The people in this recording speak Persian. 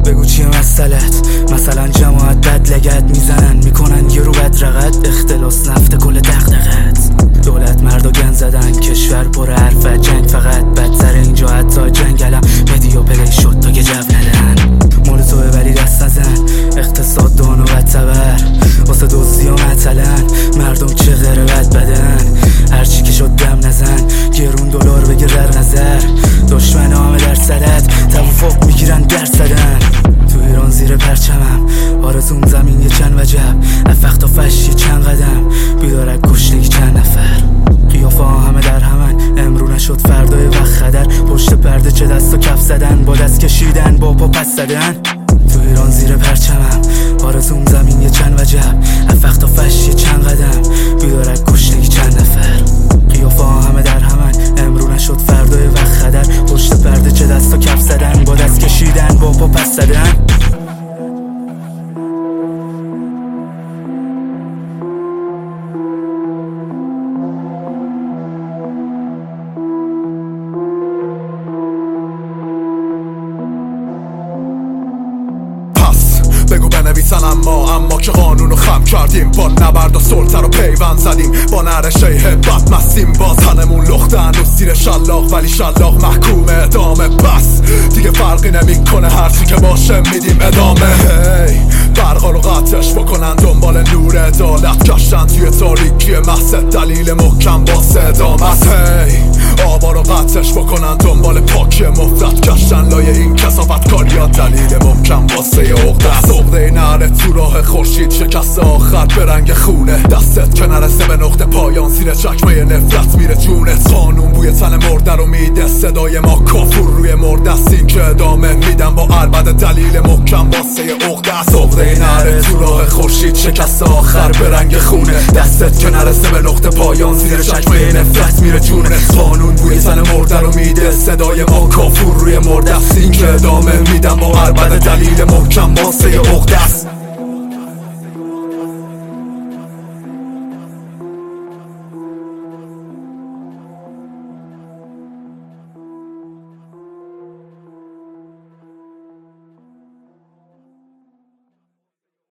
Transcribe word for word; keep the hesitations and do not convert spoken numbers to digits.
بگو چیه مسئلت؟ مثلا جماعت بد لگت میزنن میکنن یه رو بد رقت، اختلاس نفت کل دغدغت. دولت مرد و گن زدن، کشور پر حرفت، جنگ فقط بدتر اینجا حتی جنگلم. مدیا پلی شد تا که جو ندن، مول توه ولی دست نزن. اقتصاد دان و بدتبر واسه دوزی و معطلن، مردم چه غیر بد بدن. هرچی که شد دم نزن، گرون دلار بگیر در نظر. دشمن همه در صدت، توافق میگیرن در صدن. تو ایران زیر پرچمم، آرزوم زمین یه چند وجب. افخت و فش یه چند قدم، بیدارک گشنگی چند نفر. قیافه ها همه در همن، امرو نشد فردای وقت خدر. پشت پرده چه دست و کف زدن، با دست کشیدن با پا پس زدن. تو ایران زیر پرچمم، آرزوم زمین یه چند وجب. افخت و فش یه چند قدم، بیدارک گشنگی چند نفر. قیافه ها همه در همن، امرو نشد فردای وقت خدر. پشت پرده چه دست و کف زدن، با دست کشیدن با پا پس زدن. بگو بنویسن اما اما که قانونو خم کردیم. با نبرد و سلطه رو پیوند زدیم، با نرشه هبت مستیم. باز هنمون لخته هنوز زیر شلاق، ولی شلاق محکوم ادامه. بس دیگه فرقی نمیکنه، هرچی که باشه میدیم ادامه. هی برقا رو قطعش بکنن، دنبال نور عدالت گشتن توی تاریکی محض دلیل محکم با صدامت. هی آبا رو قطعش بکنن، دنبال پاکی مفرد گشتن لای این کثافت کاریا. دلیل محکم واسه عقده، عقده نره تو راه خورشید. شکست آخر به رنگ خونه، دستت که نرسه به نقطه پایان. زیر چکمه نفرت میره جونت، قانون بوی تن مرده رو میده. صدای ما کافور روی مرده است، این که ادامه میدم با عربد. دلیل محکم واسه عقده است، عقده نره تو راه خورشید. شکست آخر به رنگ خونه، دستت که نرسه به نقطه پایان. زیر چکمه نفرت میره جونت، قانون بوی تن مرده رو میده. صدای ما کافور روی مرده است، این که ادامه میدم با عربد. دلیل محکم واسه عقده است.